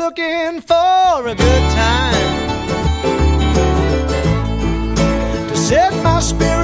looking for a good time to set my spirit